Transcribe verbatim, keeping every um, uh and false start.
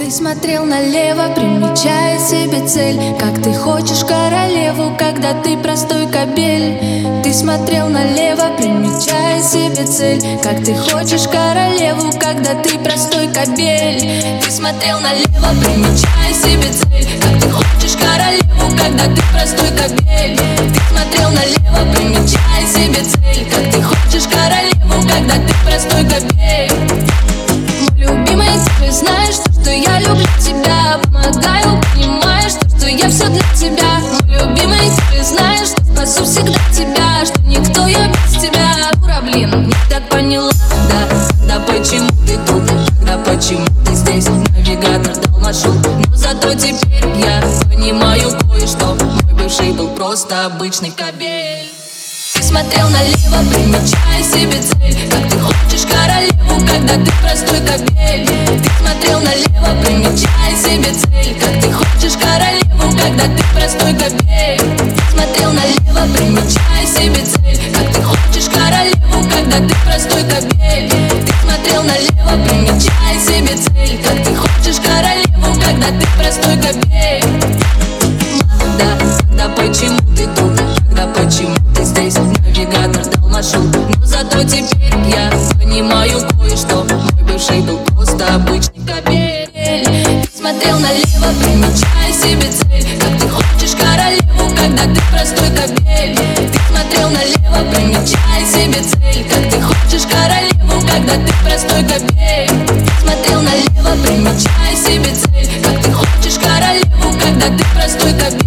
Ты смотрел налево, примечая себе цель. Как ты хочешь королеву, когда ты простой кобель. Ты смотрел налево, примечая себе цель. Как ты хочешь королеву, когда ты простой кобель. Ты смотрел налево, примечая себе цель. Как ты хочешь королеву, когда ты простой кобель. Ты смотрел налево, примечая себе цель. Как ты хочешь королеву, когда ты простой кобель. Мой любимый, ты знаешь, что, что я люблю тебя. Помогаю, понимаешь, что, что я все для тебя. Мой любимый, ты знаешь, что спасу всегда тебя. Что никто я без тебя. Ура, блин, не так поняла. Да, да почему ты тут? Да почему ты здесь? Навигатор дал маршрут, но зато теперь я понимаю кое-что. Мой бывший был просто обычный кобель. Ты смотрел налево, примечая себе цель. Как ты хочешь королеву, когда ты простой кобель. Ты смотрел налево, примечая себе цель. Как ты хочешь королеву, когда ты простой кобель. Ты смотрел налево, примечая себе цель. Как ты хочешь королеву, когда ты простой кобель. Ты смотрел налево, примечая себе цель. Как ты хочешь королеву, когда ты простой кобель. Да, да почему ты тут? Да почему ты здесь? Навигатор дал маршрут, но зато теперь я понимаю кое-что. Мой бывший был просто обычный кобель. Ты смотрел налево, примечая себе цель. Как ты хочешь королеву, когда ты простой кобель. Ты смотрел налево, примечая себе цель. Как ты хочешь королеву, когда ты простой кобель. Ты смотрел налево, примечая себе цель. Как ты хочешь королеву, когда ты простой кобель.